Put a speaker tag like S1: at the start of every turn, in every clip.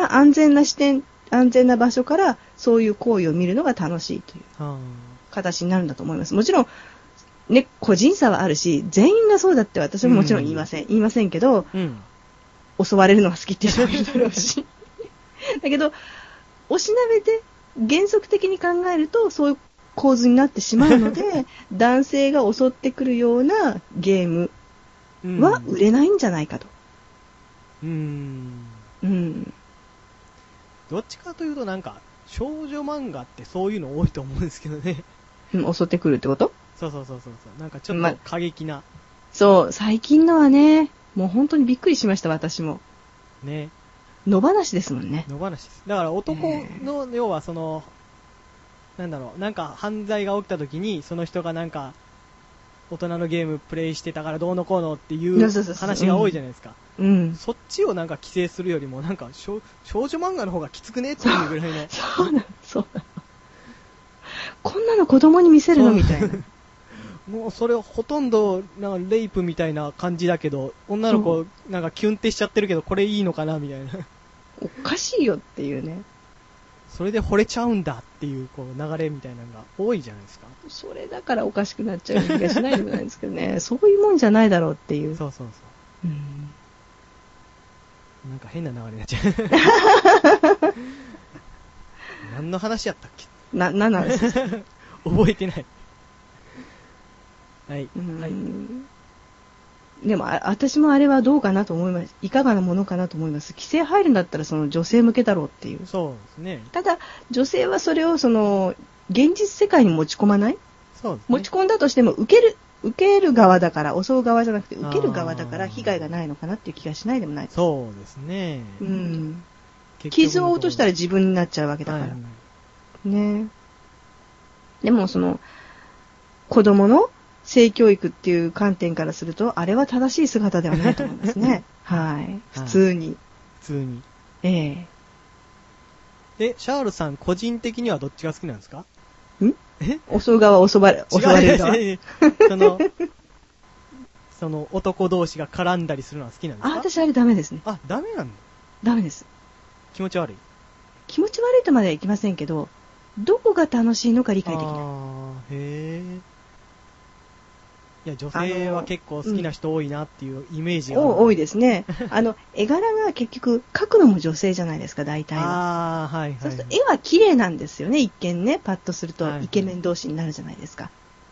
S1: は安全な視点、安全な場所からそういう行為を見るのが楽しいという形になるんだと思います。もちろん、ね、個人差はあるし、全員がそうだって私ももちろん言いません。言いませんけど、襲われるのが好きっていう人もいるだろうし。だけど、おしなべて原則的に考えるとそういう構図になってしまうので、男性が襲ってくるようなゲームは売れないんじゃないかと。
S2: どっちかというとなんか少女漫画ってそういうの多いと思うんですけどね。
S1: 襲ってくるってこと？
S2: そう。なんかちょっと過激な。
S1: そう、最近のはね、もう本当にびっくりしました、私も。
S2: ね。
S1: 野放しですもんね。
S2: 野放しです。だから男の、要はなんだろう、なんか犯罪が起きた時に、その人がなんか、大人のゲームプレイしてたからどうのこうのっていう話が多いじゃないですか。そっちをなんか規制するよりも、なんか少女漫画の方がきつくねっていうぐらいの。
S1: そうなの。こんなの子供に見せるのみたいな。
S2: もうそれほとんどなんかレイプみたいな感じだけど、女の子なんかキュンってしちゃってるけどこれいいのかなみたいな。
S1: おかしいよっていうね。
S2: それで惚れちゃうんだっていうこう流れみたいなのが多いじゃないですか。
S1: それだからおかしくなっちゃう気がしないでもないんですけどね。そういうもんじゃないだろうっていう。
S2: そう。なんか変な流れになっちゃう。何の話やったっけ？
S1: 何の話ですか？
S2: 覚えてない。はい。
S1: でも私もあれはどうかなと思います。いかがなものかなと思います。規制入るんだったらその女性向けだろうっていう。
S2: そうですね。
S1: ただ女性はそれを現実世界に持ち込まない。
S2: そうですね。
S1: 持ち込んだとしても受ける側だから、襲う側じゃなくて受ける側だから被害がないのかなっていう気がしないでもないです。
S2: そうですね。
S1: 傷を落としたら自分になっちゃうわけだから。ね。でも子供の性教育っていう観点からすると、あれは正しい姿ではないと思いますね。はい。普通に。シ
S2: ャールさん個人的にはどっちが好きなんですか？
S1: 襲う側、襲われる側。
S2: その男同士が絡んだりするのは好きなんですか？
S1: 私あれダメですね。
S2: ダメなんだ。
S1: ダメです。
S2: 気持ち悪い？
S1: 気持ち悪いとまではいきませんけど、どこが楽しいのか理解できない。
S2: いや、女性は結構好きな人多いなっていうイメージが
S1: 多いですね。絵柄が結局描くのも女性じゃないですか、大体は。そうすると絵は綺麗なんですよね、一見ね。パッとするとイケメン同士になるじゃないですか。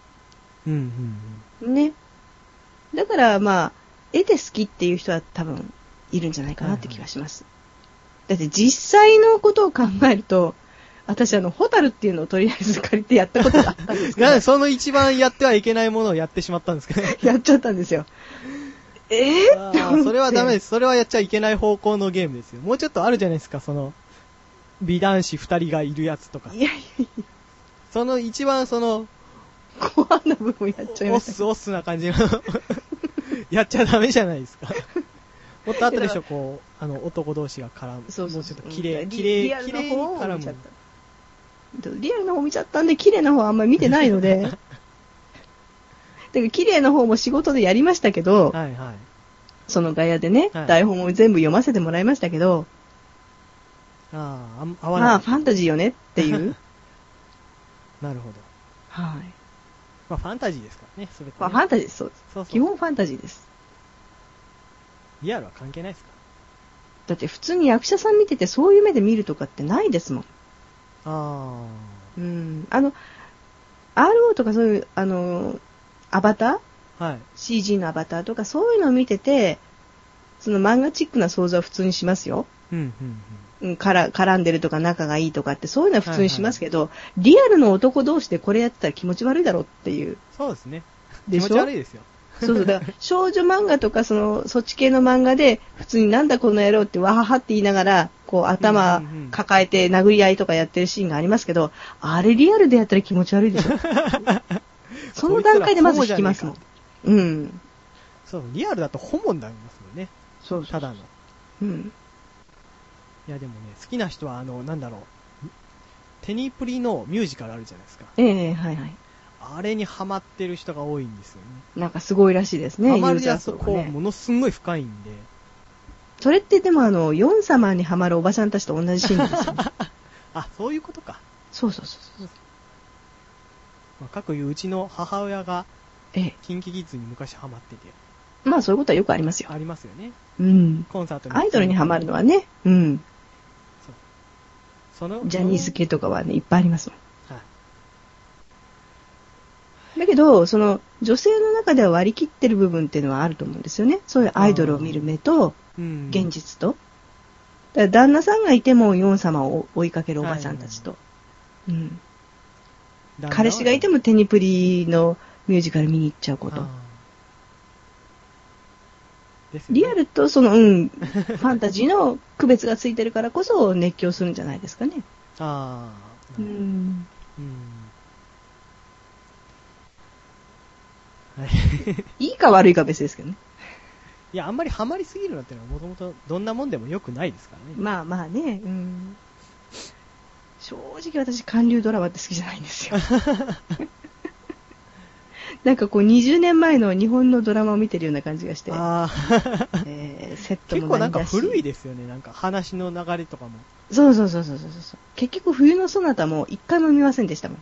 S1: ね。だから絵で好きっていう人は多分いるんじゃないかなって気がします。だって実際のことを考えると、私ホタルっていうのをとりあえず借りてやったことがあったんですけど。
S2: その一番やってはいけないものをやってしまったんですかね。
S1: やっちゃったんですよ。
S2: それはダメです。それはやっちゃいけない方向のゲームですよ。もうちょっとあるじゃないですか、美男子二人がいるやつとか。一番
S1: コアな部分やっちゃいました。
S2: オスな感じのやっちゃダメじゃないですか。もっとあったでしょ、男同士が絡む。もうちょっと綺麗に絡む。
S1: リアルな方見ちゃったんで、綺麗な方はあんまり見てないので。だから綺麗な方も仕事でやりましたけど、そのガヤでね、台本を全部読ませてもらいましたけど、ファンタジーよねっていう。
S2: なるほど。
S1: はい。
S2: ファンタジーですからね、それってね。
S1: ファンタジーです、そうです。基本ファンタジーです。
S2: リアルは関係ないですか？
S1: だって普通に役者さん見ててそういう目で見るとかってないですもん。RO とかそういう、アバター、CG のアバターとかそういうのを見てて、その漫画チックな想像は普通にしますよ。絡んでるとか仲がいいとかってそういうのは普通にしますけど、リアルの男同士でこれやってたら気持ち悪いだろうっていう。
S2: そうですね。
S1: でしょ？
S2: 気持ち悪いですよ。
S1: だから少女漫画とかそっち系の漫画で普通になんだこの野郎ってわははって言いながら頭抱えて殴り合いとかやってるシーンがありますけど、あれリアルでやったら気持ち悪いでしょ。その段階でまず引きますもん。
S2: リアルだとホモになりますもんね。ただの。いやでもね、好きな人はなんだろう、テニプリのミュージカルあるじゃないですか。あれにハマってる人が多いんですよね。
S1: なんかすごいらしいですね。
S2: ハマるやつものすごい深いんで。
S1: それってでもヨン様にハマるおばちゃんたちと同じシーンですよね。
S2: あ、そういうことか。
S1: そうそうそうそう。
S2: まあ、かくいううちの母親が、
S1: ええ。
S2: キンキキッズに昔ハマってて。
S1: まあそういうことはよくありますよ。
S2: ありますよね。
S1: うん。
S2: コンサートに。
S1: アイドルにハマるのはね、うん。
S2: その
S1: ジャニーズ系とかはね、いっぱいありますもん。
S2: はい。
S1: だけど、その、女性の中では割り切ってる部分っていうのはあると思うんですよね。そういうアイドルを見る目と、現実と。だから旦那さんがいてもヨン様を追いかけるおばちゃんたちと。うん。彼氏がいてもテニプリのミュージカル見に行っちゃうこと。ですね、リアルとその、ファンタジーの区別がついてるからこそ熱狂するんじゃないですかね。
S2: ああ。はい、いい
S1: か悪いか別ですけどね。
S2: いや、あんまりハマりすぎるのってのはもともとどんなもんでも良くないですからね。
S1: まあまあね、正直私韓流ドラマって好きじゃないんですよ。なんかこう20年前の日本のドラマを見てるような感じがして。セットも
S2: 結構なんか古いですよね。なんか話の流れとかも。
S1: そう。結局冬のソナタも一回も見ませんでしたもん。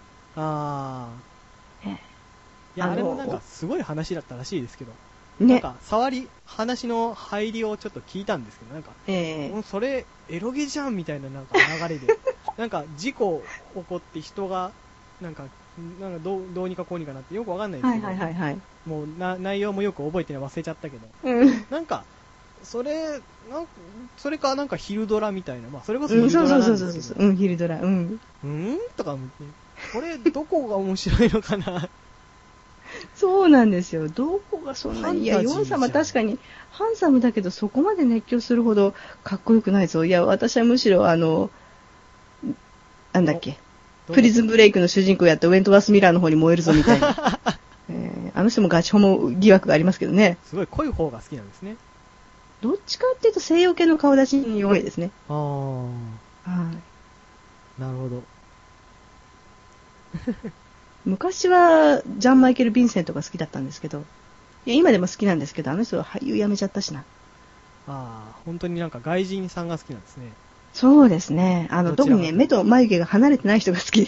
S2: いや、あれもなんかすごい話だったらしいですけど。ね。なんか話の入りをちょっと聞いたんですけど、なんか、それエロゲじゃんみたいななんか流れで。なんか事故起こって人が、なんかどうにかこうにかなってよくわかんないですけど、もう内容もよく覚えて忘れちゃったけど、なんかそれかなんか昼ドラみたいな、まあそれこそ昼ドラなんですけど、
S1: 昼ドラ、
S2: とか思って、これどこが面白いのかな。
S1: そうなんですよ。どこがそんなに、いや、ヨン様確かにハンサムだけどそこまで熱狂するほどかっこよくないぞ。いや、私はむしろなんだっけ。プリズンブレイクの主人公やったウェントワース・ミラーの方に燃えるぞみたいな。あの人もガチホモ疑惑がありますけどね。
S2: すごい濃い方が好きなんですね。
S1: どっちかっていうと西洋系の顔出しに弱いですね。
S2: はい。なるほど。
S1: 昔はジャン・マイケル・ヴィンセントが好きだったんですけど、いや今でも好きなんですけど、あの人は俳優辞めちゃったしな。
S2: 本当になんか外人さんが好きなんですね。
S1: そうですね。特にね、目と眉毛が離れてない人が好きです。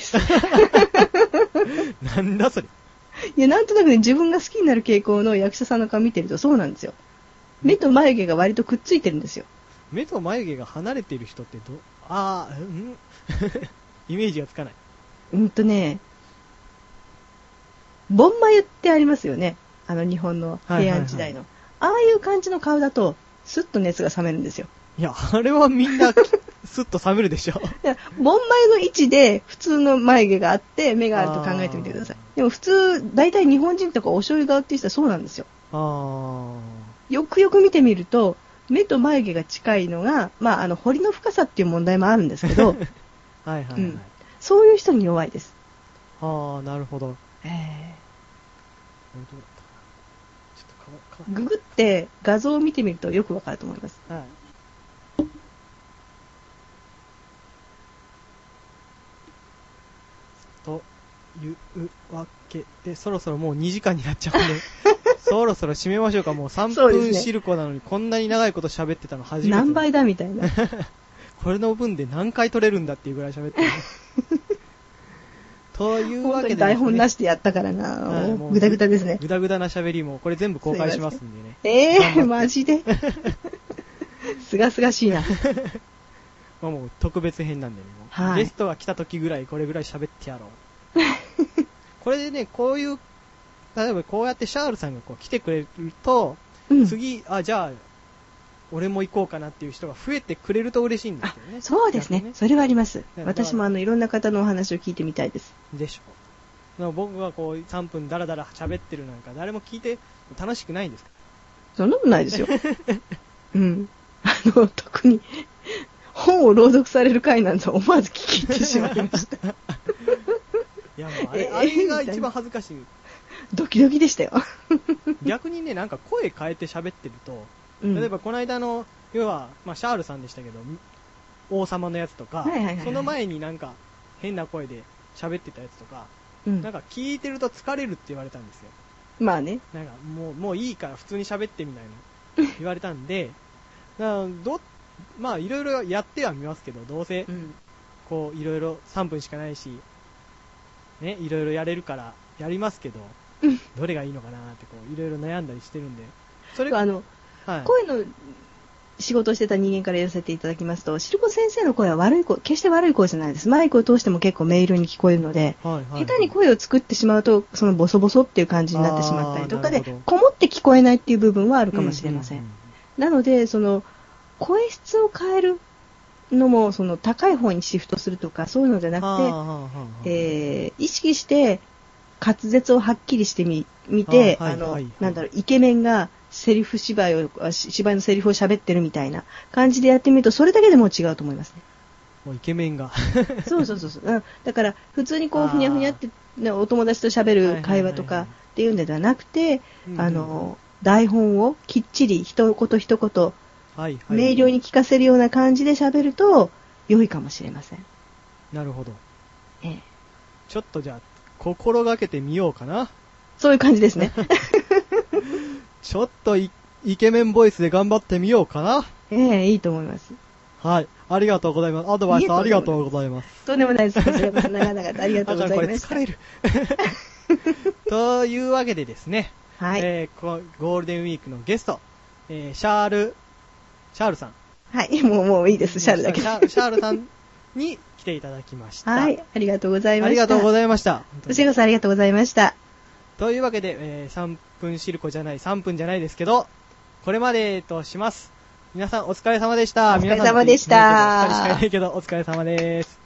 S2: なんだそれ。
S1: いや、なんとなくね、自分が好きになる傾向の役者さんの顔見てるとそうなんですよ。目と眉毛が割とくっついてるんですよ。
S2: 目と眉毛が離れている人ってイメージがつかない。
S1: ボン眉ってありますよね。日本の平安時代の。ああいう感じの顔だと、スッと熱が冷めるんですよ。
S2: いや、あれはみんな、スッと冷めるでしょ。
S1: いや、ボン眉の位置で普通の眉毛があって、目があると考えてみてください。でも普通、大体日本人とかお醤油顔っていう人はそうなんですよ。よくよく見てみると、目と眉毛が近いのが、まあ、彫りの深さっていう問題もあるんですけど、そういう人に弱いです。
S2: なるほど。
S1: ググって画像を見てみるとよくわかると思います。
S2: というわけで、そろそろもう2時間になっちゃうんで、そろそろ締めましょうか。もう3分シルコなのにこんなに長いこと喋ってたの初めて。
S1: 何倍だみたいな。
S2: これの分で何回撮れるんだっていうぐらい喋ってる。というわけで、ね、
S1: 台本なしでやったからな、ぐだぐだですね。
S2: ぐだぐだな喋りも、これ全部公開しますんで
S1: ね。マジで。すがすがしいな。
S2: もう特別編なんでね、ゲストが来た時ぐらいこれぐらい喋ってやろう。これでね、こういう、例えばこうやってシャールさんがこう来てくれると、次、じゃあ、俺も行こうかなっていう人が増えてくれると嬉しいんですよね。
S1: そうですね。それはあります。私もいろんな方のお話を聞いてみたいです。
S2: でしょ。僕がこう3分ダラダラ喋ってるなんか誰も聞いて楽しくないんですか？
S1: そんなことないですよ。特に本を朗読される回なんて思わず聞き入ってしまいました。い
S2: やもうあれが一番恥ずかしい。
S1: ドキドキでしたよ。
S2: 逆にね、なんか声変えて喋ってると、例えばこの間の要は、シャールさんでしたけど、王様のやつとか、その前になんか変な声で喋ってたやつとか、なんか聞いてると疲れるって言われたんですよ。
S1: まあね。
S2: なんかもういいから普通に喋ってみたいな言われたんで、 まあいろいろやってはみますけど、どうせ、こういろいろ3分しかないし、ね、いろいろやれるからやりますけど、どれがいいのかなってこういろいろ悩んだりしてるんで。それ
S1: はい、声の仕事をしてた人間から言わせていただきますと、シルコ先生の声は悪い声、決して悪い声じゃないです。マイクを通しても結構明瞭に聞こえるので、下手に声を作ってしまうと、そのボソボソっていう感じになってしまったりとかで、こもって聞こえないっていう部分はあるかもしれません。なので、その、声質を変えるのも、その高い方にシフトするとか、そういうのじゃなくて、意識して滑舌をはっきりしてみて、なんだろう、イケメンが、芝居のセリフを喋ってるみたいな感じでやってみると、それだけでも違うと思いますね。
S2: もうイケメンが。
S1: そう。だから、普通にこう、ふにゃふにゃって、お友達と喋る会話とかっていうんではなくて、台本をきっちり一言一言、明瞭に聞かせるような感じで喋ると、良いかもしれません。
S2: なるほど。ちょっとじゃあ、心がけてみようかな。
S1: そういう感じですね。
S2: ちょっとイケメンボイスで頑張ってみようかな。
S1: いいと思います。
S2: はい。ありがとうございます。アドバイスありがとうございます。
S1: とんでもないです。こちらこそ長々とありがとうございました。
S2: これ疲れる。というわけでですね。
S1: はい。
S2: ゴールデンウィークのゲスト、シャールさん。
S1: はい。もういいです。シャールだけ。
S2: シャールさんに来ていただきました。
S1: はい。ありがとうございました。
S2: ありがとうございました。
S1: こちらこそありがとうございました。
S2: というわけで、3分シルコじゃない、3分じゃないですけど、これまでとします。皆さんお疲れ様でした。
S1: お疲れ様でした。
S2: 2人しかいないけど、お疲れ様です。